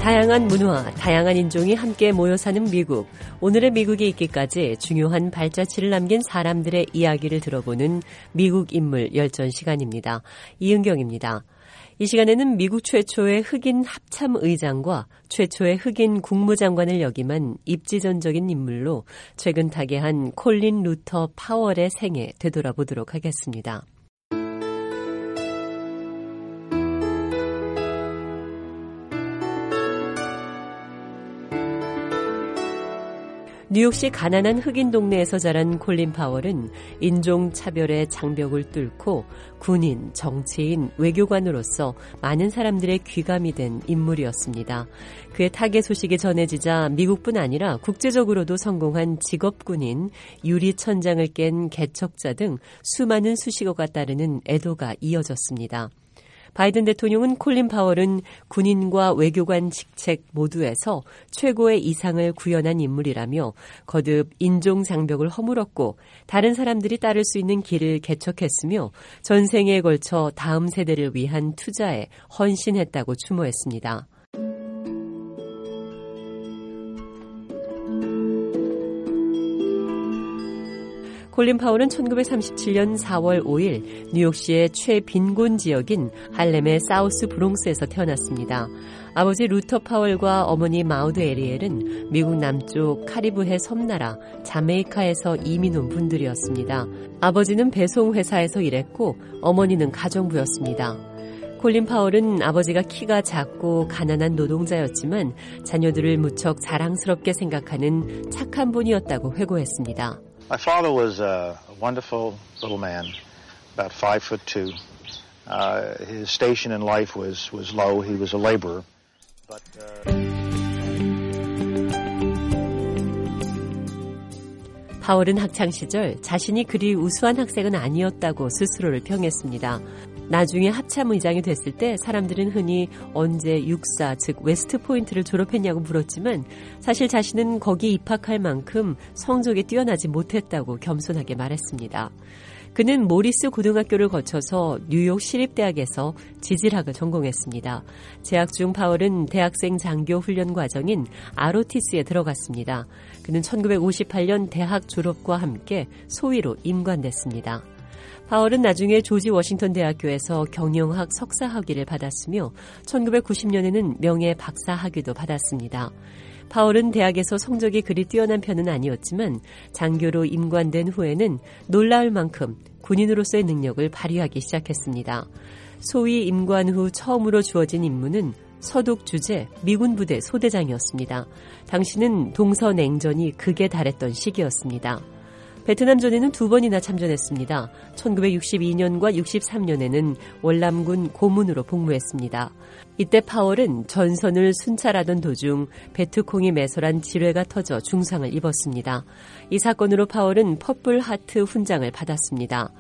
다양한 문화, 다양한 인종이 함께 모여 사는 미국. 오늘의 미국이 있기까지 중요한 발자취를 남긴 사람들의 이야기를 들어보는 미국 인물 열전 시간입니다. 이은경입니다. 이 시간에는 미국 최초의 흑인 합참의장과 최초의 흑인 국무장관을 역임한 입지전적인 인물로 최근 타계한 콜린 루터 파월의 생애 되돌아보도록 하겠습니다. 뉴욕시 가난한 흑인 동네에서 자란 콜린 파월은 인종차별의 장벽을 뚫고 군인, 정치인, 외교관으로서 많은 사람들의 귀감이 된 인물이었습니다. 그의 타계 소식이 전해지자 미국뿐 아니라 국제적으로도 성공한 직업군인, 유리천장을 깬 개척자 등 수많은 수식어가 따르는 애도가 이어졌습니다. 바이든 대통령은 콜린 파월은 군인과 외교관 직책 모두에서 최고의 이상을 구현한 인물이라며 거듭 인종 장벽을 허물었고 다른 사람들이 따를 수 있는 길을 개척했으며 전생에 걸쳐 다음 세대를 위한 투자에 헌신했다고 추모했습니다. 콜린 파월은 1937년 4월 5일 뉴욕시의 최빈곤 지역인 할렘의 사우스 브롱스에서 태어났습니다. 아버지 루터 파월과 어머니 마우드 에리엘은 미국 남쪽 카리브해 섬나라 자메이카에서 이민 온 분들이었습니다. 아버지는 배송회사에서 일했고 어머니는 가정부였습니다. 콜린 파월은 아버지가 키가 작고 가난한 노동자였지만 자녀들을 무척 자랑스럽게 생각하는 착한 분이었다고 회고했습니다. My father was a wonderful little man, about 5'2". His station in life was low. He was a laborer. 파월은 학창시절 자신이 그리 우수한 학생은 아니었다고 스스로를 평했습니다. 나중에 합참의장이 됐을 때 사람들은 흔히 언제 육사, 즉 웨스트포인트를 졸업했냐고 물었지만 사실 자신은 거기 입학할 만큼 성적이 뛰어나지 못했다고 겸손하게 말했습니다. 그는 모리스 고등학교를 거쳐서 뉴욕 시립대학에서 지질학을 전공했습니다. 재학 중 파월은 대학생 장교 훈련 과정인 ROTC에 들어갔습니다. 그는 1958년 대학 졸업과 함께 소위로 임관됐습니다. 파월은 나중에 조지 워싱턴 대학교에서 경영학 석사 학위를 받았으며 1990년에는 명예 박사 학위도 받았습니다. 파월은 대학에서 성적이 그리 뛰어난 편은 아니었지만 장교로 임관된 후에는 놀라울 만큼 군인으로서의 능력을 발휘하기 시작했습니다. 소위 임관 후 처음으로 주어진 임무는 서독 주재 미군 부대 소대장이었습니다. 당시는 동서냉전이 극에 달했던 시기였습니다. 베트남전에는 2번이나 참전했습니다. 1962년과 63년에는 월남군 고문으로 복무했습니다. 이때 파월은 전선을 순찰하던 도중 베트콩이 매설한 지뢰가 터져 중상을 입었습니다. 이 사건으로 파월은 퍼플 하트 훈장을 받았습니다.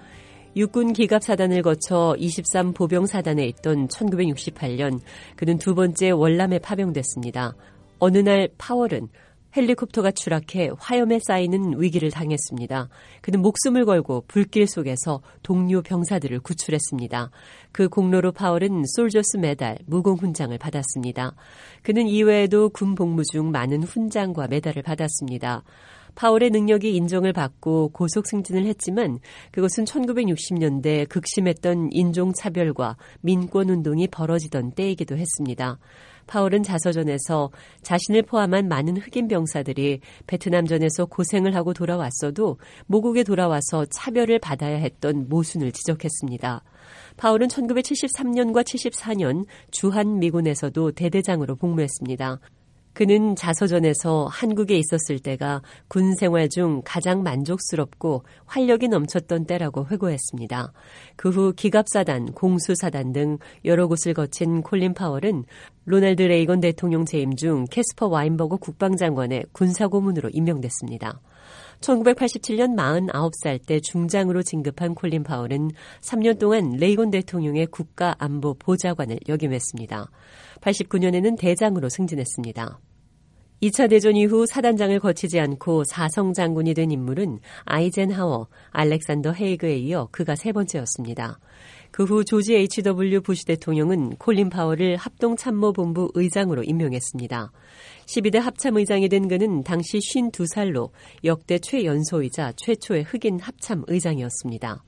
육군 기갑사단을 거쳐 23 보병사단에 있던 1968년 그는 두 번째 월남에 파병됐습니다. 어느 날 파월은 헬리콥터가 추락해 화염에 쌓이는 위기를 당했습니다. 그는 목숨을 걸고 불길 속에서 동료 병사들을 구출했습니다. 그 공로로 파월은 솔저스 메달, 무공훈장을 받았습니다. 그는 이외에도 군 복무 중 많은 훈장과 메달을 받았습니다. 파월의 능력이 인정을 받고 고속 승진을 했지만 그것은 1960년대 극심했던 인종차별과 민권운동이 벌어지던 때이기도 했습니다. 파월은 자서전에서 자신을 포함한 많은 흑인 병사들이 베트남전에서 고생을 하고 돌아왔어도 모국에 돌아와서 차별을 받아야 했던 모순을 지적했습니다. 파월은 1973년과 74년 주한미군에서도 대대장으로 복무했습니다. 그는 자서전에서 한국에 있었을 때가 군 생활 중 가장 만족스럽고 활력이 넘쳤던 때라고 회고했습니다. 그 후 기갑사단, 공수사단 등 여러 곳을 거친 콜린 파월은 로널드 레이건 대통령 재임 중 캐스퍼 와인버거 국방장관의 군사고문으로 임명됐습니다. 1987년 49살 때 중장으로 진급한 콜린 파월은 3년 동안 레이건 대통령의 국가안보 보좌관을 역임했습니다. 89년에는 대장으로 승진했습니다. 2차 대전 이후 사단장을 거치지 않고 사성 장군이 된 인물은 아이젠하워, 알렉산더 헤이그에 이어 그가 세 번째였습니다. 그 후 조지 H.W. 부시 대통령은 콜린 파월을 합동참모본부 의장으로 임명했습니다. 12대 합참의장이 된 그는 당시 52살로 역대 최연소이자 최초의 흑인 합참의장이었습니다.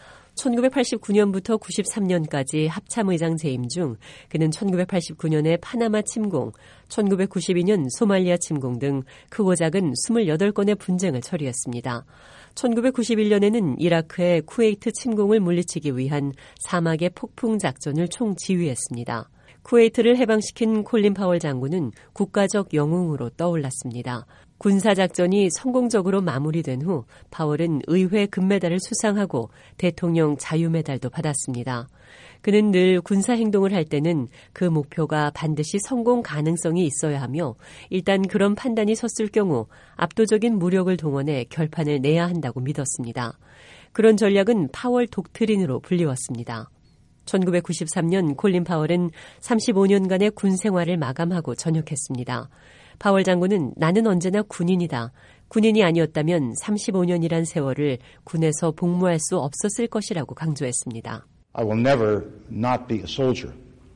1989년부터 93년까지 합참의장 재임 중 그는 1989년에 파나마 침공, 1992년 소말리아 침공 등 크고 작은 28건의 분쟁을 처리했습니다. 1991년에는 이라크의 쿠웨이트 침공을 물리치기 위한 사막의 폭풍 작전을 총지휘했습니다. 쿠웨이트를 해방시킨 콜린 파월 장군은 국가적 영웅으로 떠올랐습니다. 군사작전이 성공적으로 마무리된 후 파월은 의회 금메달을 수상하고 대통령 자유메달도 받았습니다. 그는 늘 군사행동을 할 때는 그 목표가 반드시 성공 가능성이 있어야 하며 일단 그런 판단이 섰을 경우 압도적인 무력을 동원해 결판을 내야 한다고 믿었습니다. 그런 전략은 파월 독트린으로 불리웠습니다. 1993년 콜린 파월은 35년간의 군 생활을 마감하고 전역했습니다. 파월 장군은 나는 언제나 군인이다. 군인이 아니었다면 35년이란 세월을 군에서 복무할 수 없었을 것이라고 강조했습니다. I will never not be a soldier.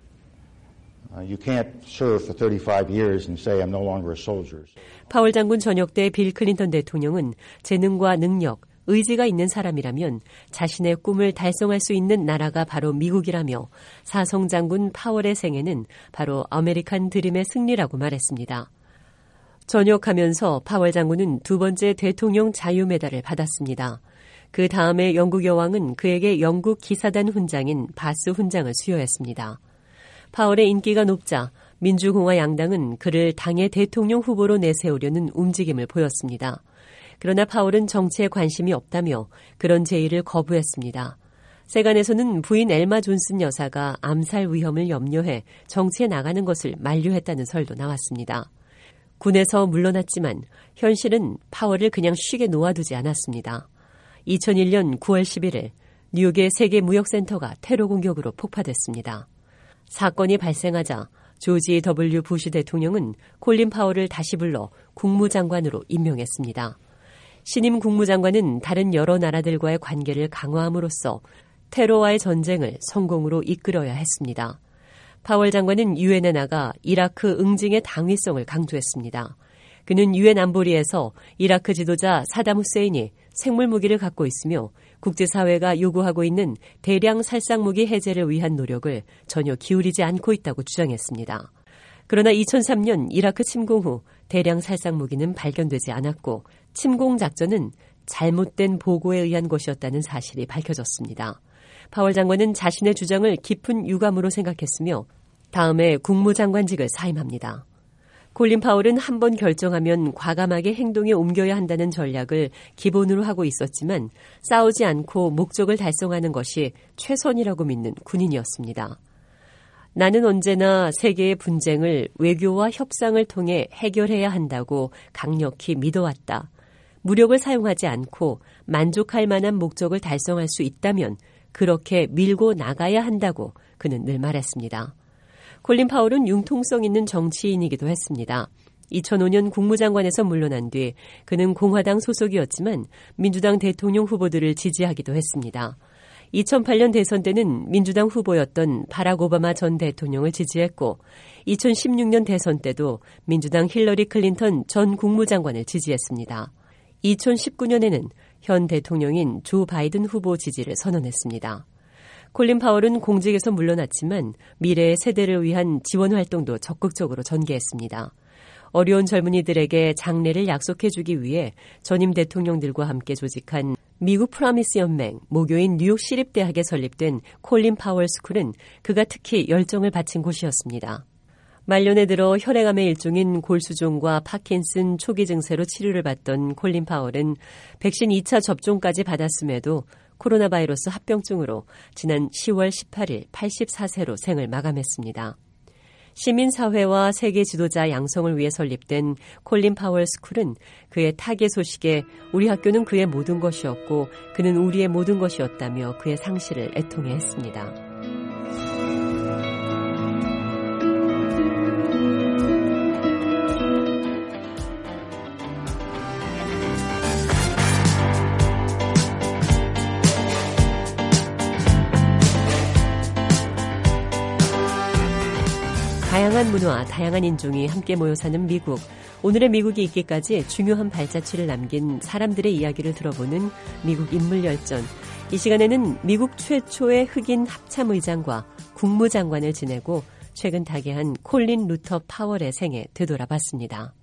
You can't serve for 35 years and say I'm no longer a soldier. 파월 장군 전역 때 빌 클린턴 대통령은 재능과 능력, 의지가 있는 사람이라면 자신의 꿈을 달성할 수 있는 나라가 바로 미국이라며 사성 장군 파월의 생애는 바로 아메리칸 드림의 승리라고 말했습니다. 전역하면서 파월 장군은 두 번째 대통령 자유메달을 받았습니다. 그 다음에 영국 여왕은 그에게 영국 기사단 훈장인 바스 훈장을 수여했습니다. 파월의 인기가 높자 민주공화 양당은 그를 당의 대통령 후보로 내세우려는 움직임을 보였습니다. 그러나 파월은 정치에 관심이 없다며 그런 제의를 거부했습니다. 세간에서는 부인 엘마 존슨 여사가 암살 위험을 염려해 정치에 나가는 것을 만류했다는 설도 나왔습니다. 군에서 물러났지만 현실은 파월을 그냥 쉬게 놓아두지 않았습니다. 2001년 9월 11일 뉴욕의 세계무역센터가 테러 공격으로 폭파됐습니다. 사건이 발생하자 조지 W. 부시 대통령은 콜린 파월을 다시 불러 국무장관으로 임명했습니다. 신임 국무장관은 다른 여러 나라들과의 관계를 강화함으로써 테러와의 전쟁을 성공으로 이끌어야 했습니다. 파월 장관은 유엔에 나가 이라크 응징의 당위성을 강조했습니다. 그는 유엔 안보리에서 이라크 지도자 사담 후세인이 생물무기를 갖고 있으며 국제사회가 요구하고 있는 대량 살상무기 해제를 위한 노력을 전혀 기울이지 않고 있다고 주장했습니다. 그러나 2003년 이라크 침공 후 대량 살상무기는 발견되지 않았고 침공 작전은 잘못된 보고에 의한 것이었다는 사실이 밝혀졌습니다. 파월 장관은 자신의 주장을 깊은 유감으로 생각했으며 다음에 국무장관직을 사임합니다. 콜린 파월은 한 번 결정하면 과감하게 행동에 옮겨야 한다는 전략을 기본으로 하고 있었지만 싸우지 않고 목적을 달성하는 것이 최선이라고 믿는 군인이었습니다. 나는 언제나 세계의 분쟁을 외교와 협상을 통해 해결해야 한다고 강력히 믿어왔다. 무력을 사용하지 않고 만족할 만한 목적을 달성할 수 있다면 그렇게 밀고 나가야 한다고 그는 늘 말했습니다. 콜린 파월은 융통성 있는 정치인이기도 했습니다. 2005년 국무장관에서 물러난 뒤 그는 공화당 소속이었지만 민주당 대통령 후보들을 지지하기도 했습니다. 2008년 대선 때는 민주당 후보였던 바락 오바마 전 대통령을 지지했고 2016년 대선 때도 민주당 힐러리 클린턴 전 국무장관을 지지했습니다. 2019년에는 현 대통령인 조 바이든 후보 지지를 선언했습니다. 콜린 파월은 공직에서 물러났지만 미래의 세대를 위한 지원 활동도 적극적으로 전개했습니다. 어려운 젊은이들에게 장래를 약속해주기 위해 전임 대통령들과 함께 조직한 미국 프라미스 연맹, 모교인 뉴욕 시립대학에 설립된 콜린 파월 스쿨은 그가 특히 열정을 바친 곳이었습니다. 말년에 들어 혈액암의 일종인 골수종과 파킨슨 초기 증세로 치료를 받던 콜린 파월은 백신 2차 접종까지 받았음에도 코로나 바이러스 합병증으로 지난 10월 18일 84세로 생을 마감했습니다. 시민사회와 세계 지도자 양성을 위해 설립된 콜린 파월 스쿨은 그의 타계 소식에 우리 학교는 그의 모든 것이었고 그는 우리의 모든 것이었다며 그의 상실을 애통해 했습니다. 다양한 문화, 다양한 인종이 함께 모여 사는 미국. 오늘의 미국이 있기까지 중요한 발자취를 남긴 사람들의 이야기를 들어보는 미국 인물열전. 이 시간에는 미국 최초의 흑인 합참의장과 국무장관을 지내고 최근 타계한 콜린 루터 파월의 생애 되돌아봤습니다.